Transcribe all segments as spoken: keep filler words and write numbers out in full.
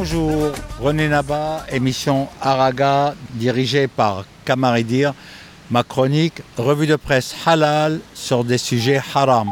Bonjour, René Naba, émission Araga, dirigée par Kamaridir. Ma chronique, revue de presse halal sur des sujets haram.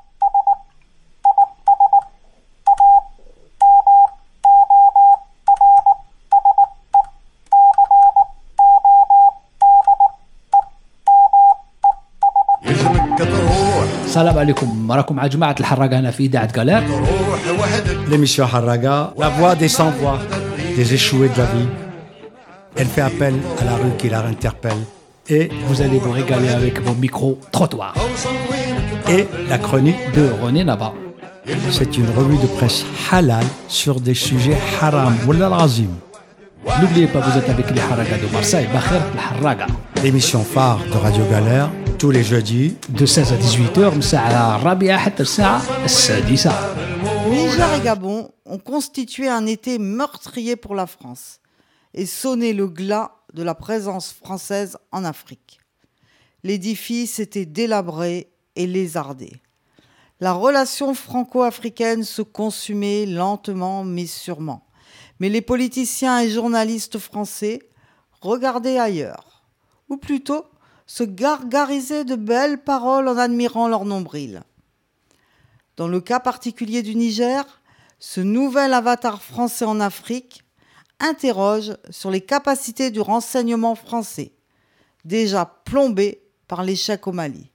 السلام عليكم راكم مع جماعة الحراقة هنا في إذاعة غالير. L'émission Haraga, la voix des sans-voix, des échoués de la vie. Elle fait appel à la rue qui la interpelle. Et vous allez vous régaler avec vos micros-trottoirs. Et la chronique de René Naba. C'est une revue de presse halal sur des sujets haram. Wallah al-azim. N'oubliez pas, vous êtes avec les Haraga de Marseille, Bakhir al-Haraga. L'émission phare de Radio Galère, tous les jeudis, de seize à dix-huit heures, مساعة الرابعة حتى الساعة السادسة. Niger et Gabon ont constitué un été meurtrier pour la France et sonné le glas de la présence française en Afrique. L'édifice était délabré et lézardé. La relation franco-africaine se consumait lentement mais sûrement. Mais les politiciens et journalistes français regardaient ailleurs, ou plutôt se gargarisaient de belles paroles en admirant leur nombril. Dans le cas particulier du Niger, ce nouvel avatar français en Afrique interroge sur les capacités du renseignement français, déjà plombé par l'échec au Mali.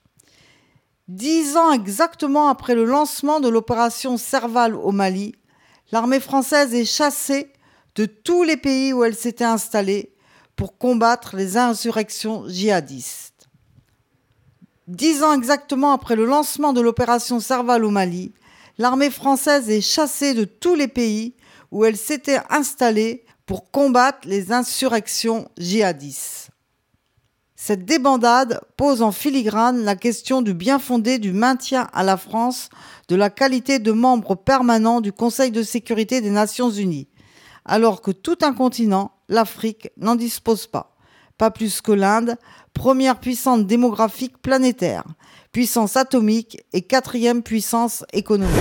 Dix ans exactement après le lancement de l'opération Serval au Mali, l'armée française est chassée de tous les pays où elle s'était installée pour combattre les insurrections djihadistes. Dix ans exactement après le lancement de l'opération Serval au Mali, l'armée française est chassée de tous les pays où elle s'était installée pour combattre les insurrections djihadistes. Cette débandade pose en filigrane la question du bien-fondé du maintien à la France de la qualité de membre permanent du Conseil de sécurité des Nations Unies, alors que tout un continent, l'Afrique, n'en dispose pas. Pas plus que l'Inde, première puissance démographique planétaire, puissance atomique et quatrième puissance économique.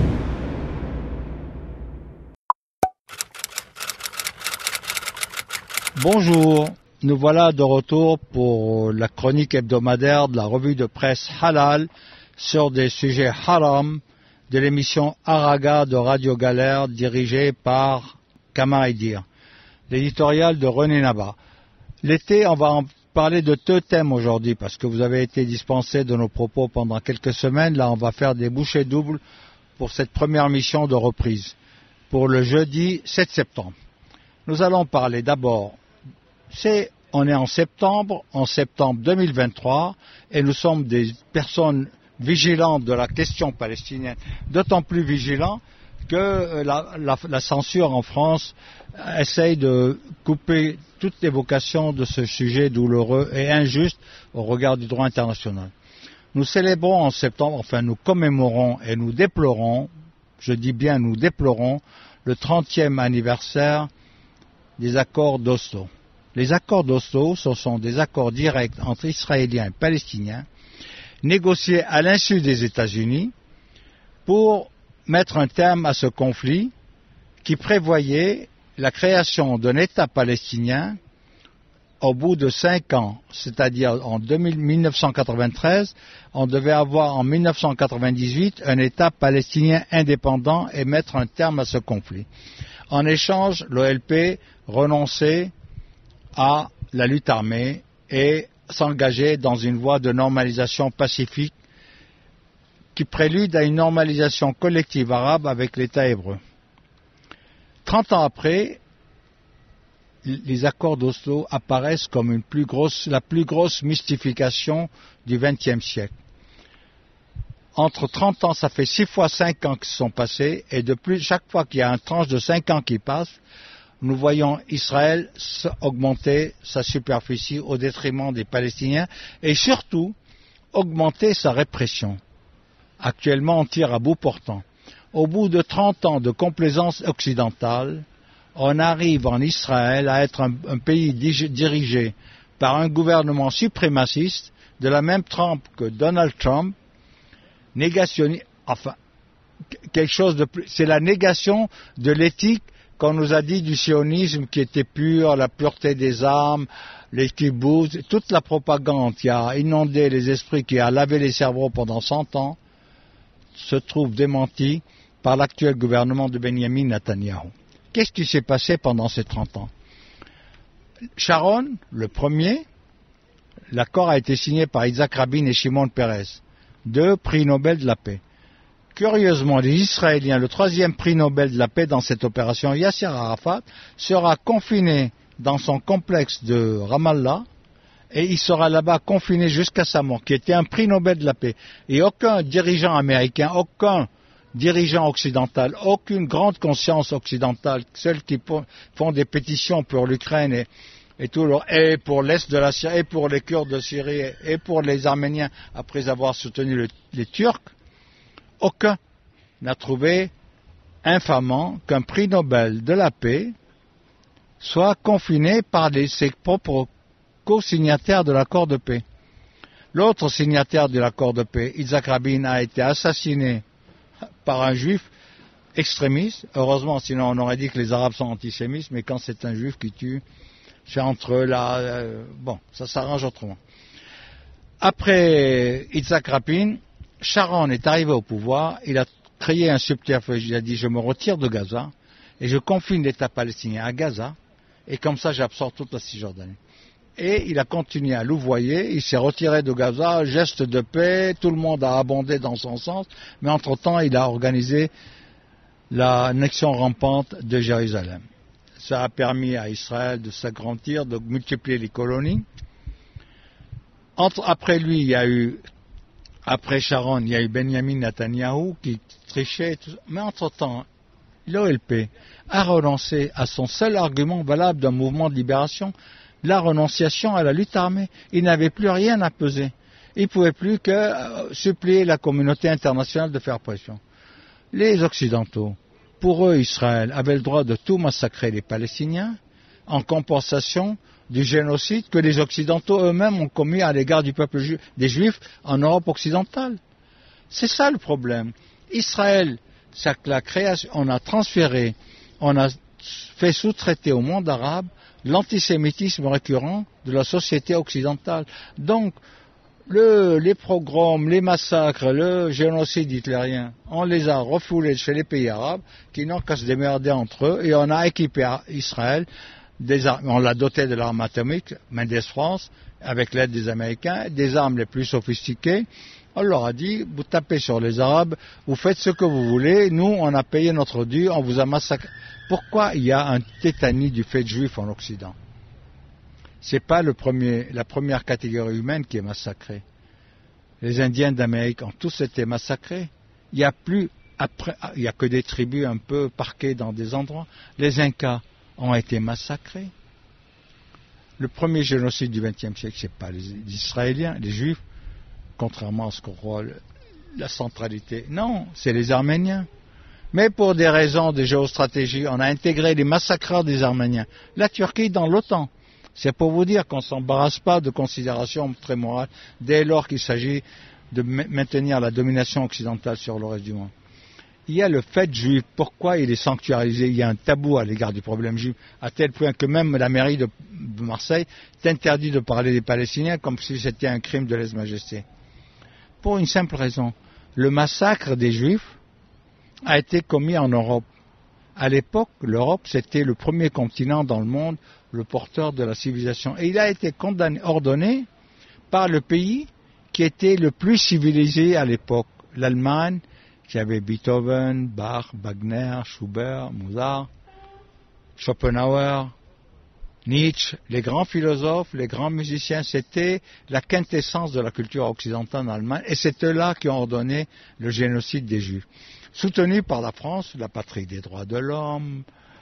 Bonjour, nous voilà de retour pour la chronique hebdomadaire de la revue de presse halal sur des sujets haram de l'émission Araga de Radio Galère dirigée par Kamaridir, l'éditorial de René Naba. L'été, on va en parler de deux thèmes aujourd'hui parce que vous avez été dispensés de nos propos pendant quelques semaines. Là, on va faire des bouchées doubles pour cette première mission de reprise pour le jeudi sept septembre. Nous allons parler d'abord, c'est, on est en septembre, en septembre deux mille vingt-trois, et nous sommes des personnes vigilantes de la question palestinienne, d'autant plus vigilantes que la, la, la censure en France essaye de couper toute évocation de ce sujet douloureux et injuste au regard du droit international. Nous célébrons en septembre, enfin nous commémorons et nous déplorons, je dis bien nous déplorons, le trentième anniversaire des accords d'Oslo. Les accords d'Oslo, ce sont des accords directs entre Israéliens et Palestiniens, négociés à l'insu des États-Unis pour mettre un terme à ce conflit qui prévoyait la création d'un État palestinien au bout de cinq ans, c'est-à-dire en mille neuf cent quatre-vingt-treize, on devait avoir en mille neuf cent quatre-vingt-dix-huit un État palestinien indépendant et mettre un terme à ce conflit. En échange, l'O L P renonçait à la lutte armée et s'engageait dans une voie de normalisation pacifique qui prélude à une normalisation collective arabe avec l'État hébreu. Trente ans après, les accords d'Oslo apparaissent comme une plus grosse, la plus grosse mystification du vingtième siècle. Entre trente ans, ça fait six fois cinq ans qui se sont passés, et de plus, chaque fois qu'il y a une tranche de cinq ans qui passe, nous voyons Israël augmenter sa superficie au détriment des Palestiniens, et surtout, augmenter sa répression. Actuellement, on tire à bout portant. Au bout de trente ans de complaisance occidentale, on arrive en Israël à être un, un pays dirigé par un gouvernement suprémaciste de la même trempe que Donald Trump, négationniste, enfin, quelque chose de plus, c'est la négation de l'éthique qu'on nous a dit du sionisme qui était pur, la pureté des âmes, les kibbutz, toute la propagande qui a inondé les esprits, qui a lavé les cerveaux pendant cent ans, se trouve démentie par l'actuel gouvernement de Benjamin Netanyahu. Qu'est-ce qui s'est passé pendant ces trente ans? Sharon, le premier, l'accord a été signé par Yitzhak Rabin et Shimon Peres, deux prix Nobel de la paix. Curieusement, les Israéliens, le troisième prix Nobel de la paix dans cette opération, Yasser Arafat, sera confiné dans son complexe de Ramallah et il sera là-bas confiné jusqu'à sa mort, qui était un prix Nobel de la paix. Et aucun dirigeant américain, aucun dirigeant occidental, aucune grande conscience occidentale, celles qui font des pétitions pour l'Ukraine et, et, tout, et pour l'Est de la Syrie, et pour les Kurdes de Syrie, et pour les Arméniens, après avoir soutenu le, les Turcs, aucun n'a trouvé infamant qu'un prix Nobel de la paix soit confiné par les, ses propres co-signataires de l'accord de paix. L'autre signataire de l'accord de paix, Yitzhak Rabin, a été assassiné par un juif extrémiste. Heureusement, sinon on aurait dit que les Arabes sont antisémites, mais quand c'est un juif qui tue, c'est entre eux là. Euh, bon, ça s'arrange autrement. Après Yitzhak Rabin, Sharon est arrivé au pouvoir, il a créé un subterfuge, il a dit je me retire de Gaza et je confine l'État palestinien à Gaza et comme ça j'absorbe toute la Cisjordanie. Et il a continué à louvoyer, il s'est retiré de Gaza, geste de paix, tout le monde a abondé dans son sens, mais entre-temps il a organisé l'annexion rampante de Jérusalem. Ça a permis à Israël de s'agrandir, de multiplier les colonies. Entre, après lui, il y a eu Après Sharon, il y a eu Benjamin Netanyahu qui trichait, tout, mais entre-temps, l'O L P a renoncé à son seul argument valable d'un mouvement de libération, la renonciation à la lutte armée. Il n'avait plus rien à peser. Il ne pouvait plus que euh, supplier la communauté internationale de faire pression. Les Occidentaux, pour eux, Israël avait le droit de tout massacrer les Palestiniens en compensation du génocide que les Occidentaux eux-mêmes ont commis à l'égard du peuple ju- des Juifs en Europe occidentale. C'est ça le problème. Israël, ça, la création, on a transféré, on a fait sous-traiter au monde arabe l'antisémitisme récurrent de la société occidentale. Donc, le, les pogroms, les massacres, le génocide hitlérien, on les a refoulés chez les pays arabes qui n'ont qu'à se démerder entre eux et on a équipé Israël. Des armes, on l'a doté de l'arme atomique, Mendes France, avec l'aide des Américains, des armes les plus sophistiquées. On leur a dit, vous tapez sur les Arabes, vous faites ce que vous voulez, nous on a payé notre dû, on vous a massacré. Pourquoi il y a un tétanie du fait juif en Occident? C'est pas le premier, la première catégorie humaine qui est massacrée. Les Indiens d'Amérique ont tous été massacrés. Il n'y a plus, après, il n'y a que des tribus un peu parquées dans des endroits. Les Incas ont été massacrés. Le premier génocide du vingtième siècle, ce n'est pas les Israéliens, les Juifs, contrairement à ce qu'on croit, la centralité. Non, c'est les Arméniens. Mais pour des raisons de géostratégie, on a intégré les massacreurs des Arméniens. La Turquie dans l'OTAN. C'est pour vous dire qu'on ne s'embarrasse pas de considérations très morales dès lors qu'il s'agit de maintenir la domination occidentale sur le reste du monde. Il y a le fait juif. Pourquoi il est sanctuarisé? Il y a un tabou à l'égard du problème juif, à tel point que même la mairie de Marseille t'interdit de parler des Palestiniens comme si c'était un crime de lèse-majesté. Pour une simple raison. Le massacre des Juifs a été commis en Europe. À l'époque, l'Europe, c'était le premier continent dans le monde, le porteur de la civilisation. Et il a été condamné, ordonné par le pays qui était le plus civilisé à l'époque, l'Allemagne, qui avait Beethoven, Bach, Wagner, Schubert, Mozart, Schopenhauer, Nietzsche, les grands philosophes, les grands musiciens, c'était la quintessence de la culture occidentale en Allemagne, et c'est eux-là qui ont ordonné le génocide des Juifs. Soutenu par la France, la patrie des droits de l'homme,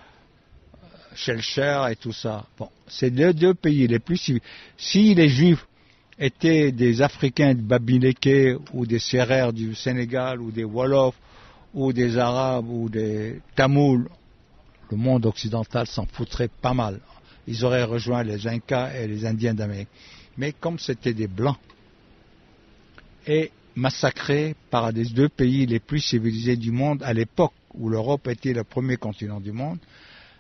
Schellcher et tout ça. Bon, c'est les deux pays les plus civils. Si les Juifs étaient des Africains de Bamileke ou des Sérères du Sénégal ou des Wolofs ou des Arabes ou des Tamouls, le monde occidental s'en foutrait pas mal. Ils auraient rejoint les Incas et les Indiens d'Amérique. Mais comme c'était des Blancs et massacrés par les deux pays les plus civilisés du monde à l'époque où l'Europe était le premier continent du monde,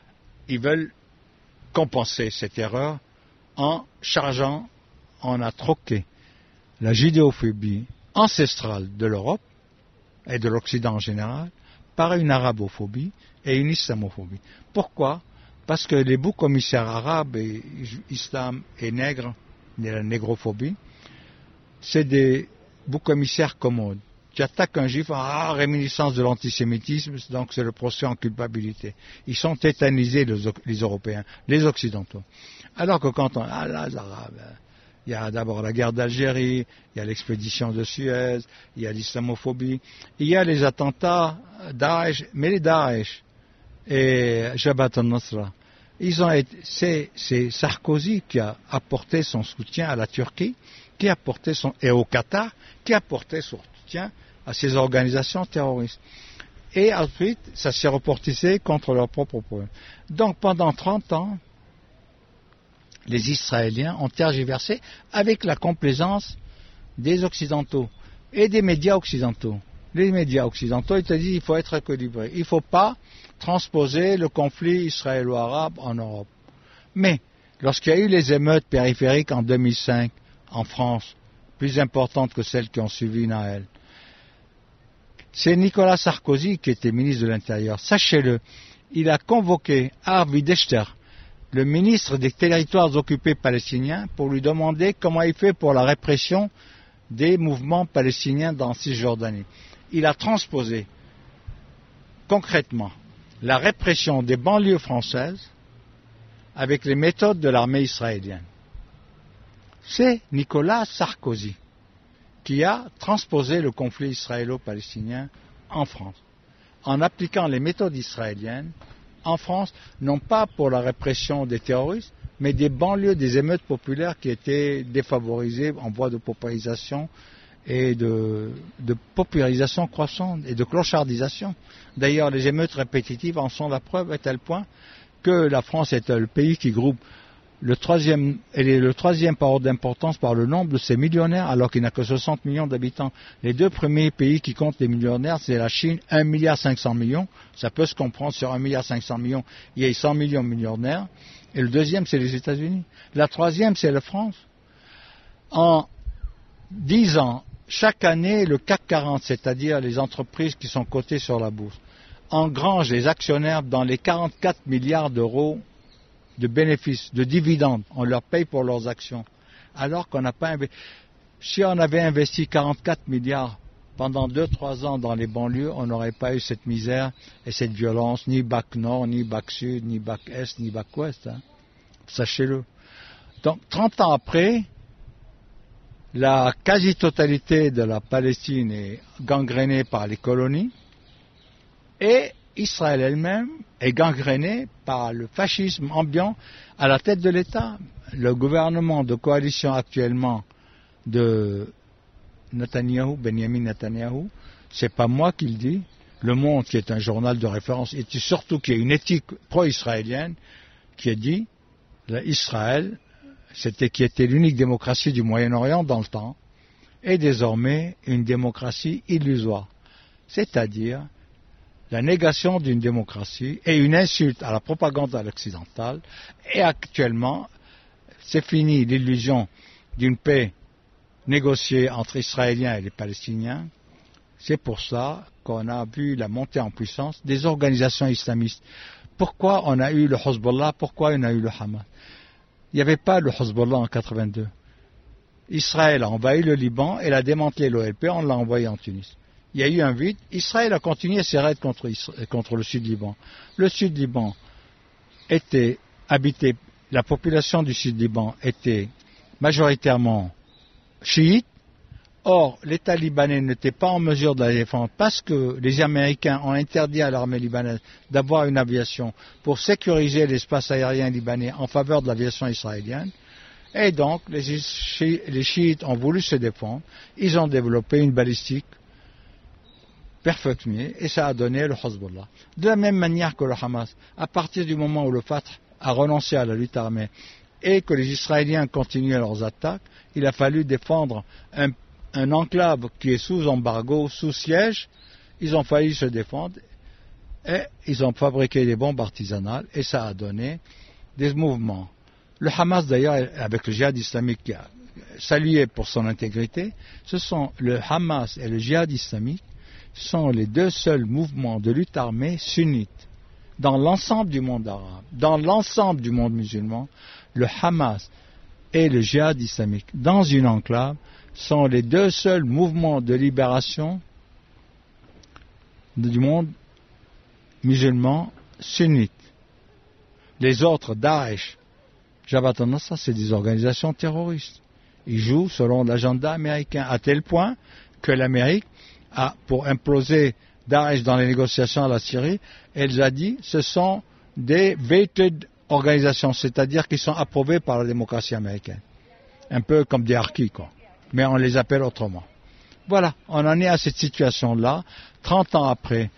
ils veulent compenser cette erreur en chargeant, on a troqué la judéophobie ancestrale de l'Europe et de l'Occident en général par une arabophobie et une islamophobie. Pourquoi? Parce que les boucs commissaires arabes, et islam et nègre, la négrophobie, c'est des boucs commissaires commodes. Tu attaques un juif, ah, réminiscence de l'antisémitisme, donc c'est le procès en culpabilité. Ils sont tétanisés, les, les Européens, les Occidentaux. Alors que quand on, ah là, les Arabes, il y a d'abord la guerre d'Algérie, il y a l'expédition de Suez, il y a l'islamophobie, il y a les attentats Daesh, mais les Daesh et Jabhat al-Nusra, ils ont été, c'est, c'est Sarkozy qui a apporté son soutien à la Turquie, qui a apporté son, et au Qatar, qui a apporté son soutien à ces organisations terroristes. Et ensuite, ça s'est reporté contre leur propre peuple. Donc pendant trente ans, les Israéliens ont tergiversé avec la complaisance des Occidentaux et des médias occidentaux. Les médias occidentaux, ils te disent qu'il faut être équilibré. Il ne faut pas transposer le conflit israélo-arabe en Europe. Mais, lorsqu'il y a eu les émeutes périphériques en deux mille cinq, en France, plus importantes que celles qui ont suivi Naël, c'est Nicolas Sarkozy qui était ministre de l'Intérieur. Sachez-le, il a convoqué Harvey Dexter, le ministre des territoires occupés palestiniens, pour lui demander comment il fait pour la répression des mouvements palestiniens dans Cisjordanie. Il a transposé concrètement la répression des banlieues françaises avec les méthodes de l'armée israélienne. C'est Nicolas Sarkozy qui a transposé le conflit israélo-palestinien en France, en appliquant les méthodes israéliennes en France, non pas pour la répression des terroristes, mais des banlieues, des émeutes populaires qui étaient défavorisées en voie de paupérisation et de, de paupérisation croissante et de clochardisation. D'ailleurs, les émeutes répétitives en sont la preuve à tel point que la France est le pays qui groupe le troisième, elle est le troisième par ordre d'importance par le nombre de ses millionnaires, alors qu'il n'a que soixante millions d'habitants. Les deux premiers pays qui comptent les millionnaires, c'est la Chine, un milliard cinq cents millions. Ça peut se comprendre sur un milliard cinq cents millions, il y a cent millions de millionnaires. Et le deuxième, c'est les États-Unis. La troisième, c'est la France. En dix ans, chaque année, le C A C quarante, c'est-à-dire les entreprises qui sont cotées sur la bourse, engrangent les actionnaires dans les quarante-quatre milliards d'euros de bénéfices, de dividendes. On leur paye pour leurs actions. Alors qu'on n'a pas investi. Si on avait investi quarante-quatre milliards pendant deux trois ans dans les banlieues, on n'aurait pas eu cette misère et cette violence, ni bac nord, ni bac sud, ni bac est, ni bac ouest. Hein. Sachez-le. Donc, trente ans après, la quasi-totalité de la Palestine est gangrénée par les colonies et Israël elle-même est gangrénée par le fascisme ambiant à la tête de l'État. Le gouvernement de coalition actuellement de Netanyahou, Benjamin Netanyahou, c'est pas moi qui le dis, Le Monde, qui est un journal de référence, et surtout qui a une éthique pro-israélienne, qui a dit Israël, c'était qui était l'unique démocratie du Moyen-Orient dans le temps, est désormais une démocratie illusoire, c'est-à-dire la négation d'une démocratie et une insulte à la propagande occidentale. Et actuellement, c'est fini l'illusion d'une paix négociée entre Israéliens et les Palestiniens. C'est pour ça qu'on a vu la montée en puissance des organisations islamistes. Pourquoi on a eu le Hezbollah? Pourquoi on a eu le Hamas? Il n'y avait pas le Hezbollah en quatre-vingt-deux. Israël a envahi le Liban et a démantelé l'O L P, on l'a envoyé en Tunis. Il y a eu un vide. Israël a continué ses raids contre, contre le Sud-Liban. Le Sud-Liban était habité, la population du Sud-Liban était majoritairement chiite. Or, l'État libanais n'était pas en mesure de la défendre parce que les Américains ont interdit à l'armée libanaise d'avoir une aviation pour sécuriser l'espace aérien libanais en faveur de l'aviation israélienne. Et donc, les, chi- les chiites ont voulu se défendre. Ils ont développé une balistique perfectionnée et ça a donné le Hezbollah. De la même manière que le Hamas, à partir du moment où le Fatah a renoncé à la lutte armée et que les Israéliens continuaient leurs attaques, il a fallu défendre un un enclave qui est sous embargo, sous siège, ils ont failli se défendre. Et ils ont fabriqué des bombes artisanales et ça a donné des mouvements. Le Hamas d'ailleurs, avec le djihad islamique qui a salué pour son intégrité, ce sont le Hamas et le djihad islamique sont les deux seuls mouvements de lutte armée sunnites dans l'ensemble du monde arabe, dans l'ensemble du monde musulman. Le Hamas et le djihad islamique dans une enclave sont les deux seuls mouvements de libération du monde musulman sunnite. Les autres, Daesh, Jabhat al-Nusra, c'est des organisations terroristes. Ils jouent selon l'agenda américain, à tel point que l'Amérique a, pour imploser Daesh dans les négociations à la Syrie, elle a dit ce sont des vetted organisations, c'est-à-dire qu'ils sont approuvés par la démocratie américaine. Un peu comme des harkis, quoi. Mais on les appelle autrement. Voilà, on en est à cette situation-là, trente ans après.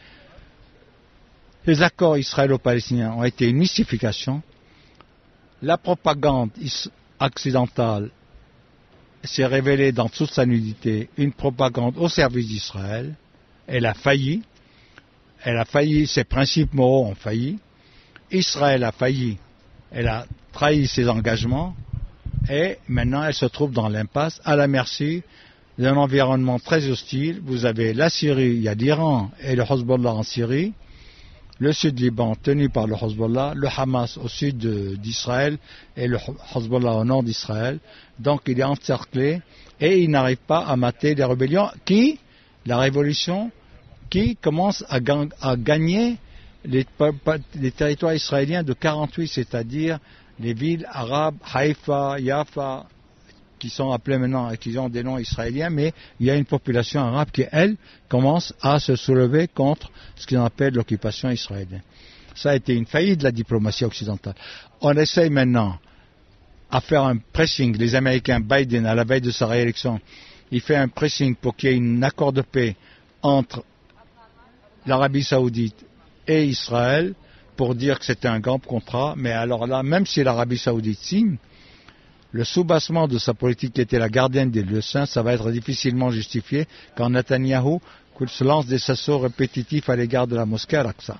Les accords israélo-palestiniens ont été une mystification. La propagande occidentale s'est révélée dans toute sa nudité une propagande au service d'Israël. Elle a failli. Elle a failli, ses principes moraux ont failli. Israël a failli. Elle a trahi ses engagements. Et maintenant, elle se trouve dans l'impasse, à la merci d'un environnement très hostile. Vous avez la Syrie, il y a l'Iran et le Hezbollah en Syrie. Le sud Liban tenu par le Hezbollah, le Hamas au sud d'Israël et le Hezbollah au nord d'Israël. Donc il est encerclé et il n'arrive pas à mater les rébellions qui, la révolution, qui commence à, gang, à gagner les, les territoires israéliens de quarante-huit, c'est-à-dire les villes arabes, Haïfa, Yafa, qui sont appelées maintenant, qui ont des noms israéliens, mais il y a une population arabe qui, elle, commence à se soulever contre ce qu'on appelle l'occupation israélienne. Ça a été une faillite de la diplomatie occidentale. On essaye maintenant à faire un pressing. Les Américains, Biden, à la veille de sa réélection, il fait un pressing pour qu'il y ait un accord de paix entre l'Arabie Saoudite et Israël pour dire que c'était un grand contrat. Mais alors là, même si l'Arabie Saoudite signe, le soubassement de sa politique qui était la gardienne des lieux saints, ça va être difficilement justifié quand Netanyahou se lance des assauts répétitifs à l'égard de la mosquée Al-Aqsa.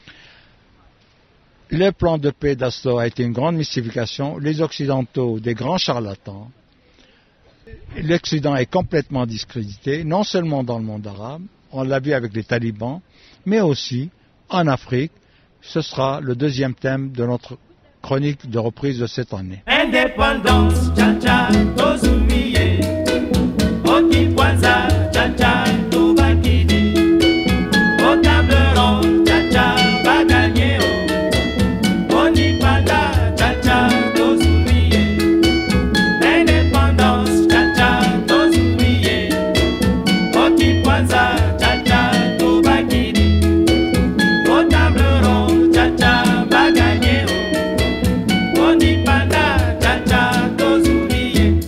Le plan de paix d'Oslo a été une grande mystification. Les Occidentaux, des grands charlatans. L'Occident est complètement discrédité, non seulement dans le monde arabe, on l'a vu avec les talibans, mais aussi en Afrique. Ce sera le deuxième thème de notre chronique de reprise de cette année. Indépendance, tcha-tcha, tozumiye. Okipwanza, tcha-tcha, tobakidi. Au table ronde, tcha-tcha, va gagner. Onipanda, tcha-tcha, tozumiye. Indépendance, tcha-tcha, tozumiye. Okipwanza, tcha-tcha, tobakidi. Au table ronde, tcha-tcha, va gagner. Onipanda, tcha-tcha, tozumiye.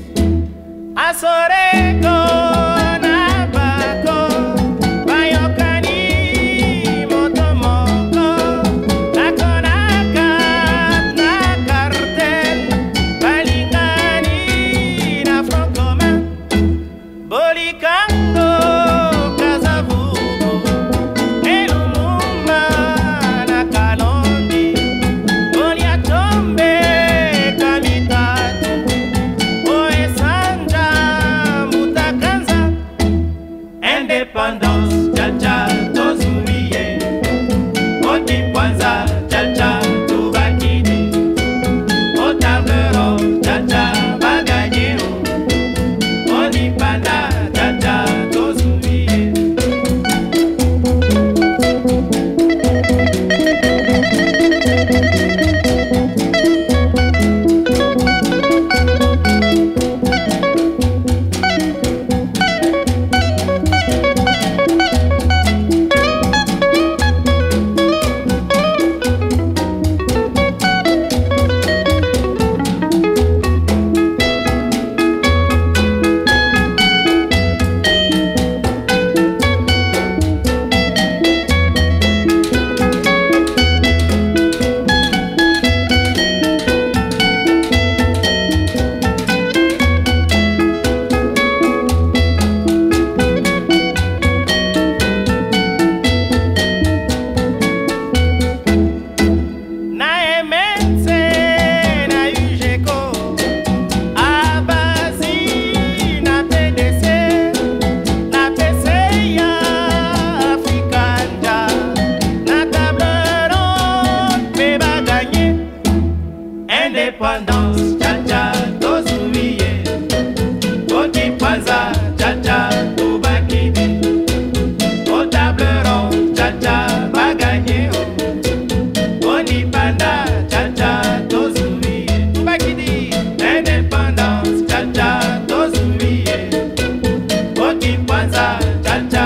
cha cha cha